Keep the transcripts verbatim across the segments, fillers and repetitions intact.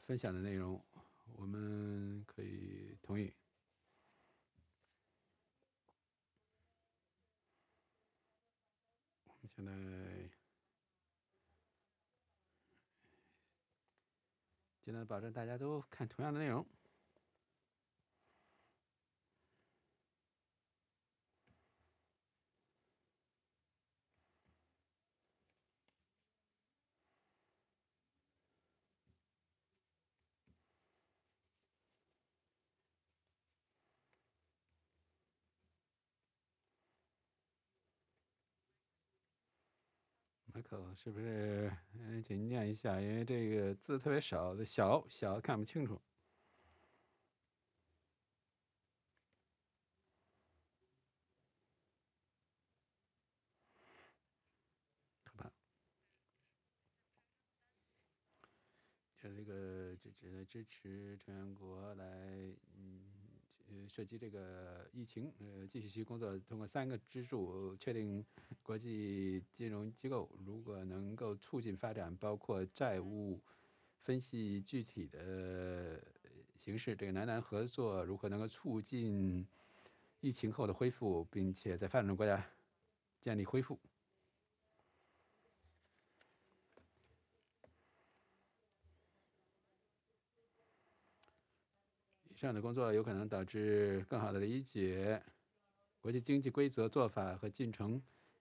分享的内容，我们可以同意。我们现在尽量保证大家都看同样的内容。Michael 是不是？嗯，请念一下，因为这个字特别少，小小看不清楚。可怕。这这个支持支持成员国来，嗯，呃，涉及这个疫情，呃，继续其工作，通过三个支柱确定国际金融机构如果能够促进发展，包括债务分析具体的形式，这个南南合作如何能够促进疫情后的恢复，并且在发展中国家建立恢复。以上的工作有可能导致更好的理解国际经济规则、做法和进程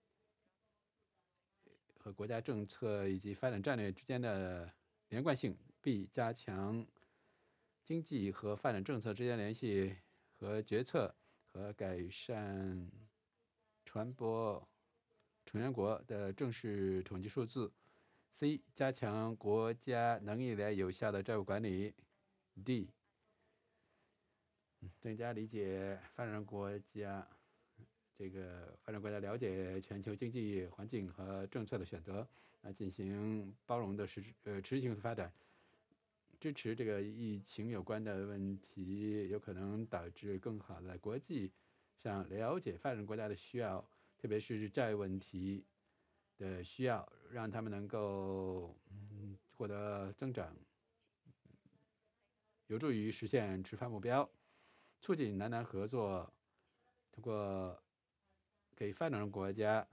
和国家政策以及发展战略之间的连贯性。B. 加强经济和发展政策之间联系和决策和改善传播成员国的正式统计数字。C. 加强国家能力来有效的债务管理。D. 增加理解发展国家，这个发展国家了解全球经济环境和政策的选择，来进行包容的实呃持续性的发展。支持这个疫情有关的问题，有可能导致更好的国际上了解发展国家的需要，特别是债务问题的需要，让他们能够嗯获得增长，有助于实现持发目标，促进南南合作，通过给发展中国家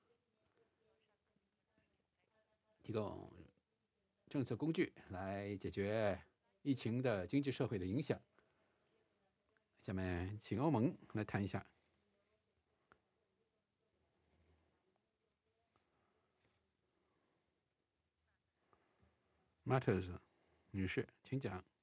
提供政策工具来解决疫情的经济社会的影响。下面请欧盟来谈一下。Matters 女士，请讲。